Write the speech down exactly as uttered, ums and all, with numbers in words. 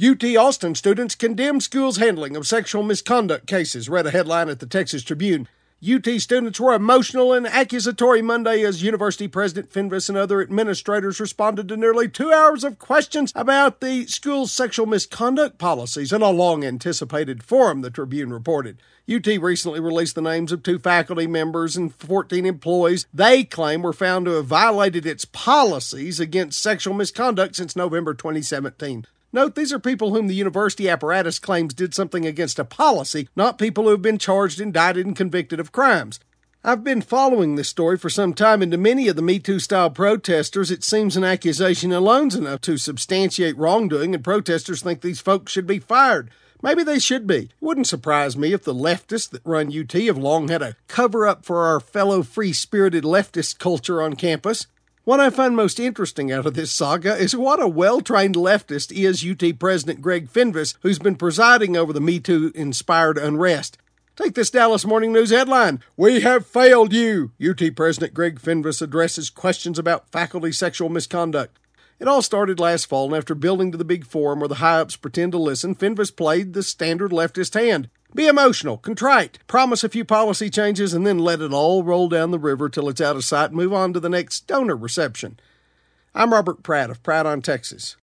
U T Austin students condemn school's handling of sexual misconduct cases, read a headline at the Texas Tribune. U T students were emotional and accusatory Monday as University President Fenves and other administrators responded to nearly two hours of questions about the school's sexual misconduct policies in a long-anticipated forum, the Tribune reported. U T recently released the names of two faculty members and fourteen employees they claim were found to have violated its policies against sexual misconduct since November twenty seventeen. Note, these are people whom the university apparatus claims did something against a policy, not people who have been charged, indicted, and convicted of crimes. I've been following this story for some time, and to many of the Me Too-style protesters, it seems an accusation alone's enough to substantiate wrongdoing, and protesters think these folks should be fired. Maybe they should be. It wouldn't surprise me if the leftists that run U T have long had a cover-up for our fellow free-spirited leftist culture on campus. What I find most interesting out of this saga is what a well-trained leftist is U T President Greg Fenves, who's been presiding over the Me Too-inspired unrest. Take this Dallas Morning News headline: "We have failed you." U T President Greg Fenves addresses questions about faculty sexual misconduct. It all started last fall, and after building to the big forum where the high-ups pretend to listen, Fenves played the standard leftist hand. Be emotional, contrite, promise a few policy changes, and then let it all roll down the river till it's out of sight and move on to the next donor reception. I'm Robert Pratt of Pratt on Texas.